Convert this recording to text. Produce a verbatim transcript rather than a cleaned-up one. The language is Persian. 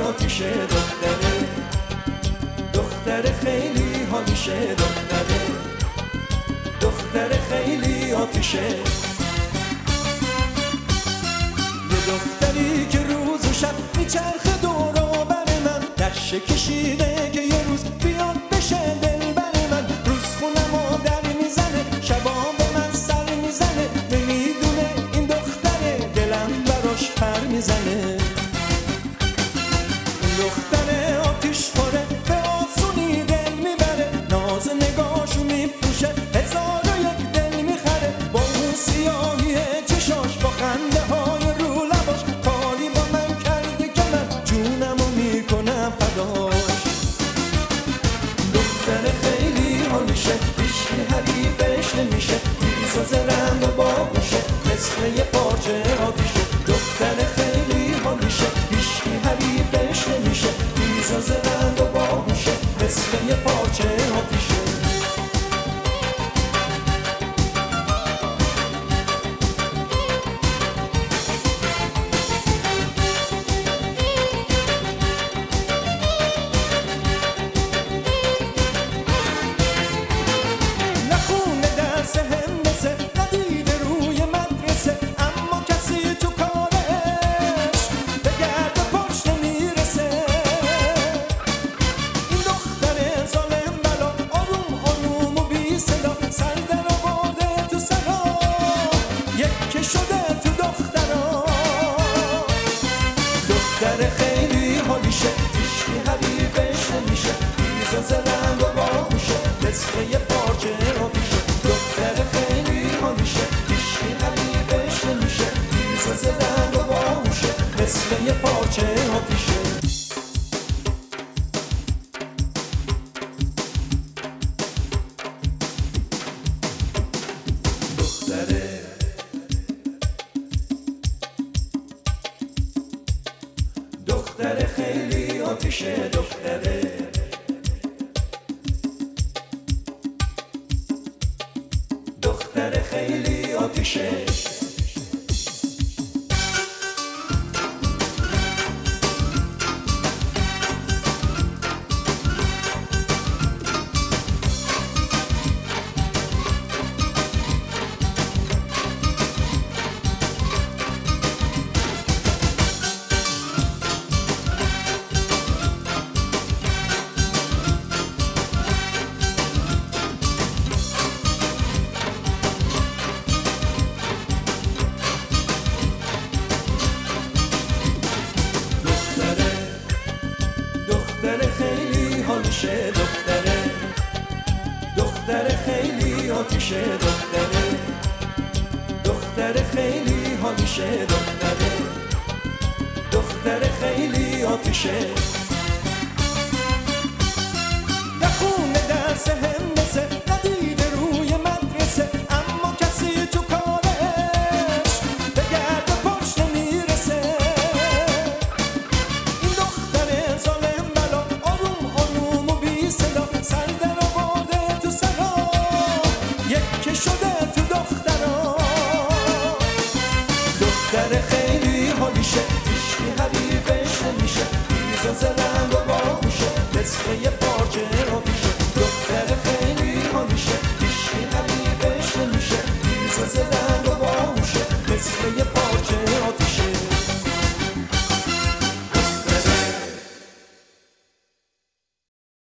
آتیشه دختره، دختر خیلی حالیشه دختره، دختر خیلی آتیشه. یه دختری که روز و شب میچرخه دور و بر من، نقشه کشیده که یه روز بیاد بشه دلبر من. روز خونم و در میزنه، شبا به من سر میزنه، نمیدونه این دختره دلم براش پر میزنه. این دختره آتیش پاره به آسونی دل میبره، ناز نگاهشو میفروشه هزار و یک دل میخره. با اون سیاهی چشاش، با خنده های رو لباش، کاری با من کرده که من جونمو میکنم فداش. دختر خیلی حالیشه، هیچکی حریفش نمیشه، تیز و زرنگ و باهوشه، مثل یه پارچه آتیشه. دختر خیلی حالیشه، هیچکی حریفش نمیشه، تیز و زرنگ و باهوشه، مثل یه پارچه آتیشه. نخونه درس هندسه، ندیده روی مدرسه، اما کسی تو کارش به گرد پاش نمیرسه. این دختر ظالم بلا، آروم آروم و بی صدا، سر در آورده تو سرا، یکه شده تو دخترا. دختر خیلی حالیشه، هیچکی حریفش نمیشه، تیز و زرنگ و باهوشه، مثل یه پارچه آتیشه. دختر خیلی حالیشه، هیچکی حریفش نمیشه، تیز و زرنگ و باهوشه، مثل یه پارچه آتیشه. دختره دختر خیلی آتیشه دختره، دختر خیلی آتیشه. دختر خیلی حالیشه دختره، دختر خیلی آتیشه دختره، دختر خیلی حالیشه دختره، دختر خیلی آتیشه. نخونه درس هندسه